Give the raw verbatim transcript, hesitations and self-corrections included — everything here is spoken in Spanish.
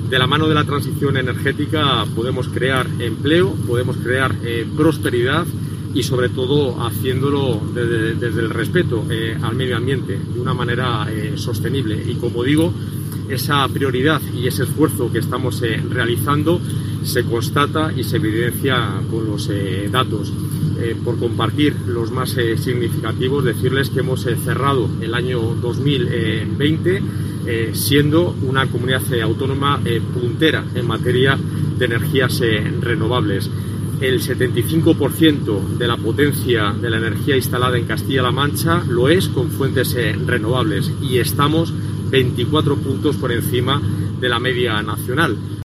De la mano de la transición energética podemos crear empleo, podemos crear eh, prosperidad y sobre todo haciéndolo desde, desde el respeto eh, al medio ambiente de una manera eh, sostenible. Y como digo, esa prioridad y ese esfuerzo que estamos eh, realizando se constata y se evidencia con los eh, datos. Eh, por compartir los más eh, significativos, decirles que hemos eh, cerrado el año dos mil veinte eh, siendo una comunidad eh, autónoma eh, puntera en materia de energías eh, renovables. El setenta y cinco por ciento de la potencia de la energía instalada en Castilla-La Mancha lo es con fuentes eh, renovables y estamos veinticuatro puntos por encima de la media nacional.